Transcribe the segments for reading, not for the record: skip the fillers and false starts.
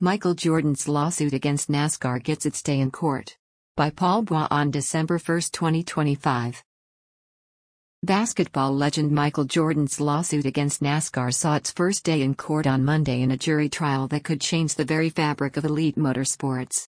Michael Jordan's lawsuit against NASCAR gets its day in court. By Paul Bois on December 1, 2025. Basketball legend Michael Jordan's lawsuit against NASCAR saw its first day in court on Monday in a jury trial that could change the very fabric of elite motorsports.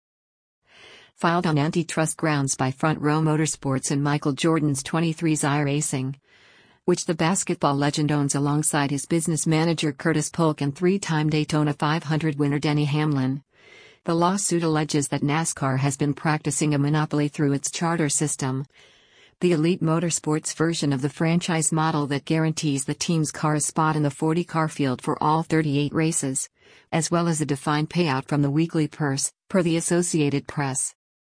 Filed on antitrust grounds by Front Row Motorsports and Michael Jordan's 23 Racing, which the basketball legend owns alongside his business manager Curtis Polk and three-time Daytona 500 winner Denny Hamlin. The lawsuit alleges that NASCAR has been practicing a monopoly through its charter system, the elite motorsports version of the franchise model that guarantees the team's car a spot in the 40-car field for all 38 races, as well as a defined payout from the weekly purse, per the Associated Press.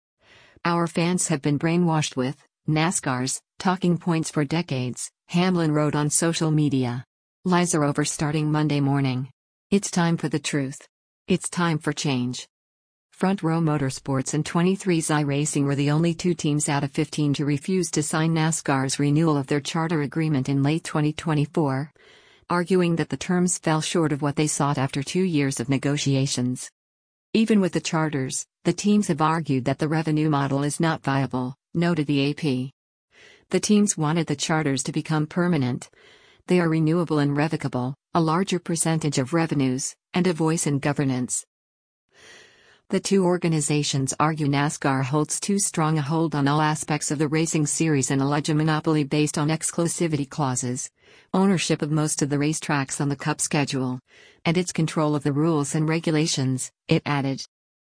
Our fans have been brainwashed with NASCAR's talking points for decades, Hamlin wrote on social media. Lies are over starting Monday morning. It's time for the truth. It's time for change. Front Row Motorsports and 23 Racing were the only two teams out of 15 to refuse to sign NASCAR's renewal of their charter agreement in late 2024, arguing that the terms fell short of what they sought after 2 years of negotiations. Even with the charters, the teams have argued that the revenue model is not viable, noted the AP. The teams wanted the charters to become permanent. They are renewable and revocable, a larger percentage of revenues, and a voice in governance. The two organizations argue NASCAR holds too strong a hold on all aspects of the racing series and allege a monopoly based on exclusivity clauses, ownership of most of the racetracks on the Cup schedule, and its control of the rules and regulations, it added.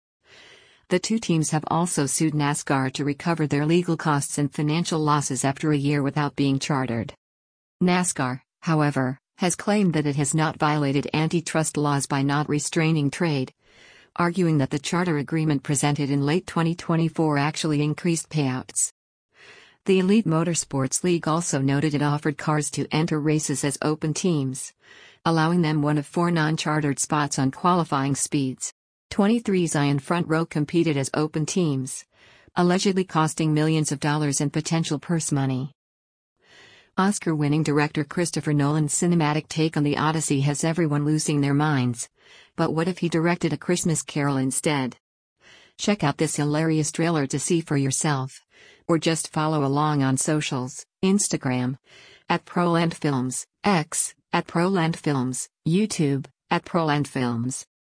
The two teams have also sued NASCAR to recover their legal costs and financial losses after a year without being chartered. NASCAR, however, has claimed that it has not violated antitrust laws by not restraining trade, arguing that the charter agreement presented in late 2024 actually increased payouts. The Elite Motorsports League also noted it offered cars to enter races as open teams, allowing them one of 4 non-chartered spots on qualifying speeds. 23 and Front Row competed as open teams, allegedly costing millions of dollars in potential purse money. Oscar-winning director Christopher Nolan's cinematic take on The Odyssey has everyone losing their minds. But what if he directed A Christmas Carol instead? Check out this hilarious trailer to see for yourself. Or just follow along on socials, Instagram, @ProlandFilms, X, @ProlandFilms, YouTube, @ProlandFilms.